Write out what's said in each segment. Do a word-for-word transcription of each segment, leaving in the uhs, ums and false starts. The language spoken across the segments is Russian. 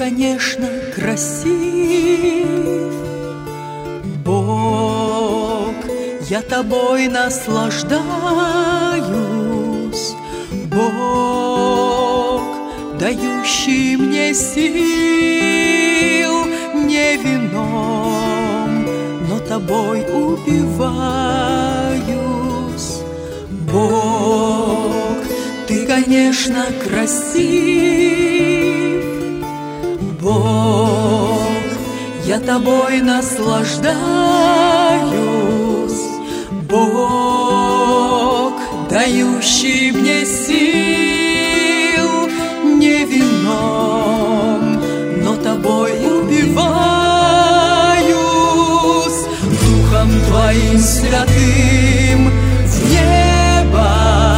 конечно, красив, Бог, я тобой наслаждаюсь, Бог, дающий мне сил, не вином, но тобой упиваюсь. Бог, ты, конечно, красив, Бог, я тобой наслаждаюсь, Бог, дающий мне сил, не вином, но тобой убиваюсь. Духом Твоим святым в небо,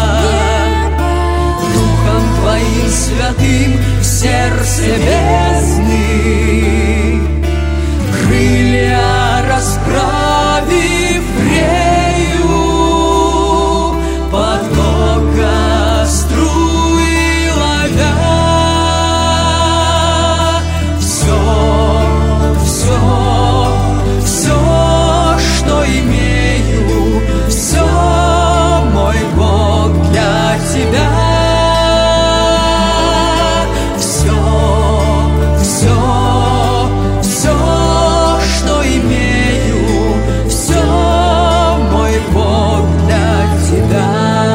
Духом Твоим святым в сердце бездны, крылья расправив рею, потока струи ловя, все, все, все, что имею, все, мой Бог, для Тебя. Все, все, все, что имею, все, мой Бог, для Тебя.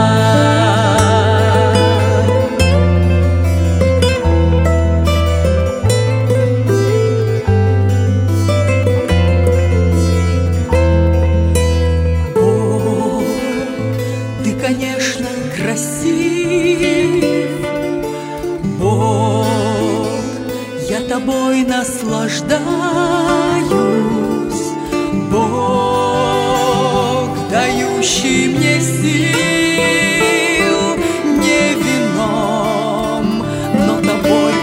Бог, ты, конечно, красив, Бог, я тобой наслаждаюсь, Бог, дающий мне сил, не вином, но тобой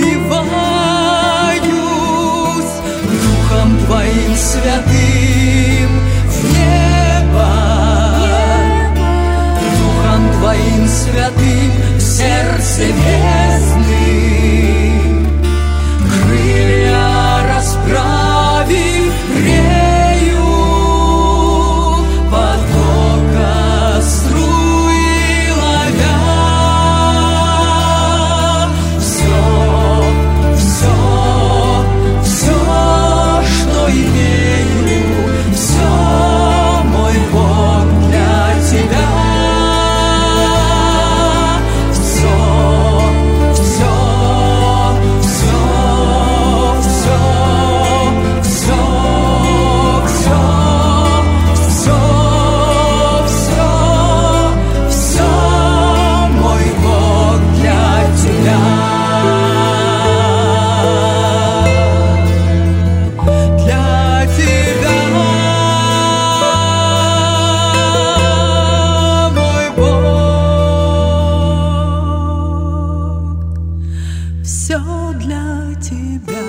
упиваюсь. Духом Твоим святым в небо, Духом Твоим святым в сердце бездны, крылья расправив рею, потока струи ловя, все, все, все, что имею, все, мой Бог, для Тебя. Все, все, все, все, все, все, все, все, все, мой Бог, для Тебя. Для Тебя, мой Бог, все для Тебя.